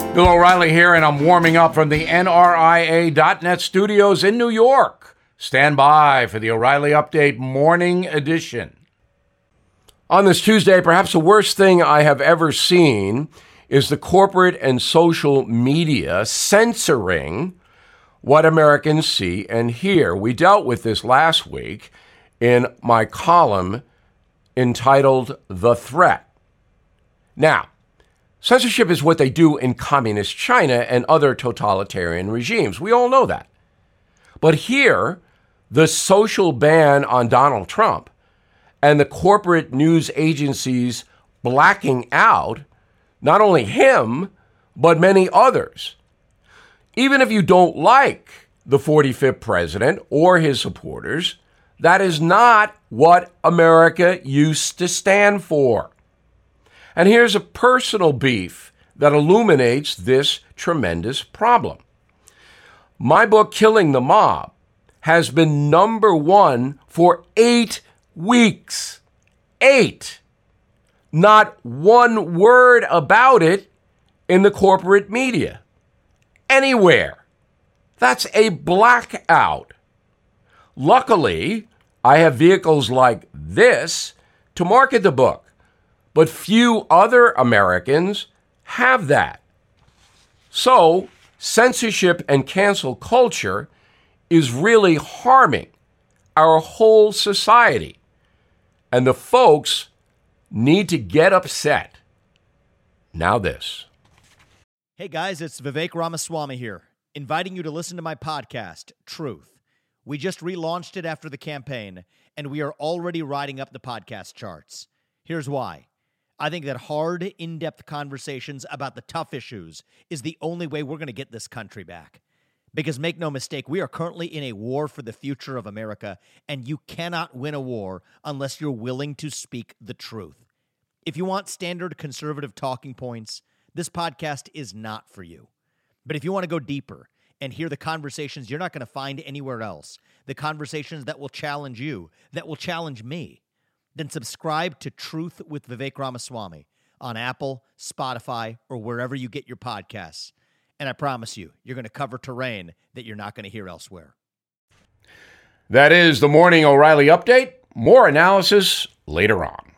Bill O'Reilly here, and I'm warming up from the NRIA.net studios in New York. Stand by for the O'Reilly Update Morning Edition. On this Tuesday, perhaps the worst thing I have ever seen is the corporate and social media censoring what Americans see and hear. We dealt with this last week in my column entitled The Threat. Now, censorship is what they do in communist China and other totalitarian regimes. We all know that. But here, the social ban on Donald Trump and the corporate news agencies blacking out not only him, but many others. Even if you don't like the 45th president or his supporters, that is not what America used to stand for. And here's a personal beef that illuminates this tremendous problem. My book, Killing the Mob, has been number one for 8 weeks. 8. Not one word about it in the corporate media. Anywhere. That's a blackout. Luckily, I have vehicles like this to market the book, but few other Americans have that. So, censorship and cancel culture is really harming our whole society. And the folks need to get upset. Now this. Hey guys, it's Vivek Ramaswamy here, inviting you to listen to my podcast, Truth. We just relaunched it after the campaign, and we are already riding up the podcast charts. Here's why. I think that hard, in-depth conversations about the tough issues is the only way we're going to get this country back. Because make no mistake, we are currently in a war for the future of America, and you cannot win a war unless you're willing to speak the truth. If you want standard conservative talking points, this podcast is not for you. But if you want to go deeper and hear the conversations you're not going to find anywhere else, the conversations that will challenge you, that will challenge me, then subscribe to Truth with Vivek Ramaswamy on Apple, Spotify, or wherever you get your podcasts. And I promise you, you're going to cover terrain that you're not going to hear elsewhere. That is the Morning O'Reilly Update. More analysis later on.